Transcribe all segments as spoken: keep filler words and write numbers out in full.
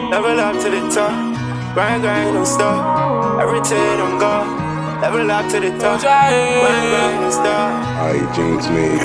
Level up to the top. Grind, grind, don't stop. Everything I'm gone. Level up to the top. Grind, grind, don't stop. Aye, Jinx me.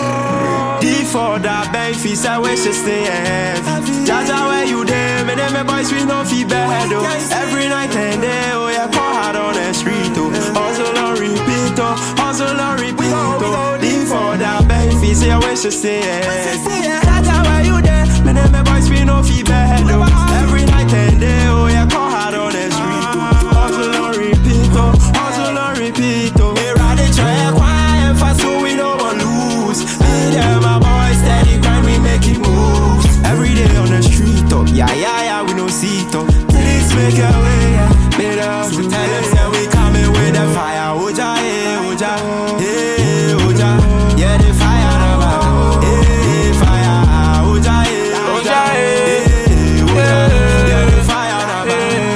D for that bank fees, I wish to stay ahead. Jaja, where you there? Me and my boys, we no feel bad, oh. Every night and day, oh, yeah, call hard on the street, oh. Hustle on repeat, oh. Hustle on repeat, oh. D for that bank fees, I wish to stay ahead. Jaja, where you there? Me and my boys, we no feel bad, oh. Every night and day, oh, yeah, call hard on the street, oh. Hustle on repeat, oh. Hustle on repeat, oh. Hey, ride the track, quiet, fast, so we don't want lose. Me there, my boys, steady grind, we making moves. Every day on the street, oh. Yeah, yeah, yeah, we no see it, oh. Please make a way, yeah. Made us, we tell them, say we coming with the fire. Oja, eh, oja, eh, oja. Yeah, the fire, now, eh, fire. Oja, eh, oja, eh, oja. Yeah, the fire, now,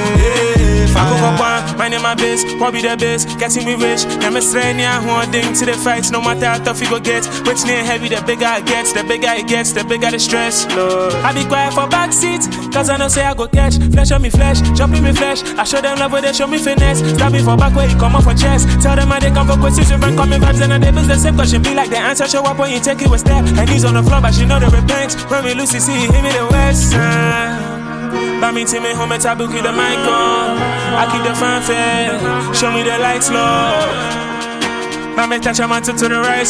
eh, fire. My name my base, what be the base? Getting me rich, I'm a strain, yeah, holding to the fights. No matter how tough you go get, rich near heavy, the bigger it gets, the bigger it gets, the bigger the stress. Lord. I be quiet for backseat, cause I know say I go catch. Flesh on me flesh, jump in me flesh. I show them love where they show me finesse. Stab me for back where you come off for chest. Tell them how they come for questions, your friend coming vibes and they business the same. Cause she be like the answer, show up when you take it with step. And he's on the floor, but she know the repent. When we lose, you see, hit me the west side. But me team me home at Tabu, keep the mic on. I keep the fanfare, show me the lights, Lord. But me touch a man to the right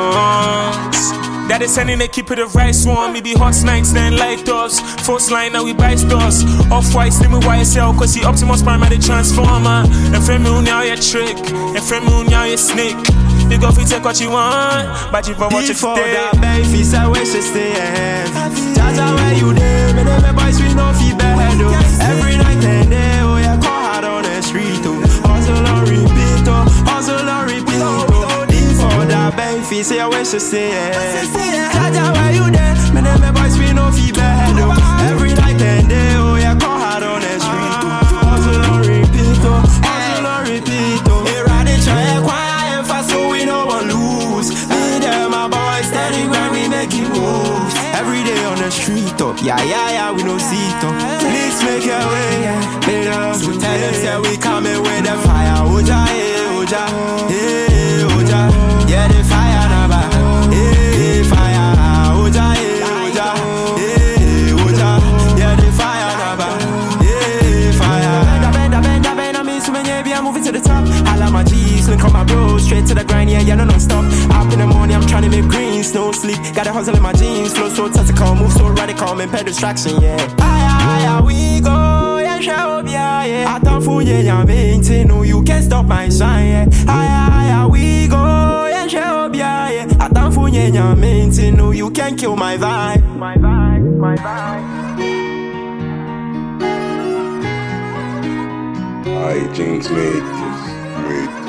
songs. That is sending they keep it the right one. Me be hot nights, then light us. First line, now we buy stores. Off-white, slim with Y S L, cause he Optimus Prime at the Transformer. And friend me now you trick, and friend me now you snake. You go fi take what you want, but you for what you for stay. that bank fees, I wish to stay ahead. Jaja, where you there? Me and my boys, we no feel bad, oh. Every night and day, oh, yeah, call hard on the street, oh. Hustle on repeat, oh. Hustle on repeat, oh. D for that bank fees, I wish to stay ahead. Jaja, where you there? Me and my boys, we no feel bad, oh. Every night and day, oh, yeah, call hard on the street, oh. Hustle on repeat, oh. Hustle on repeat, oh. Hey, ride the track, quiet, fast, so we no one lose. Me there, my boys, steady grind, we making moves. Every day on the street, oh. Yeah, yeah, yeah, we no see it, oh. Please make a way, yeah. Made us, we tell them, say we coming with the fire. Oja, eh, oja, eh, oja. Yeah, the fire, now, eh, fire. Oja, eh, oja, eh, oja. Yeah, the fire, now, eh, fire. Bend, bend, bend, bend, I mean, so many, yeah, moving to the top. I love my G's, link on my bros, straight to the grind, yeah, yeah, no, no stop. Up in the morning, I'm trying to make greens, no sleep. Got a hustle in my jeans, flow so tactical, move so radical, impede distraction, yeah. Aye, aye, aye, we go, yeah, show up, yeah, yeah. I thought for yeah, yeah, maintain, no, you can't stop my shine, yeah. Aye, aye, aye, we go, yeah, show up, yeah, yeah. I thought for yeah, yeah, maintain, no, you can't kill my vibe. My vibe, my vibe. Aye, Jinx made this. Wait.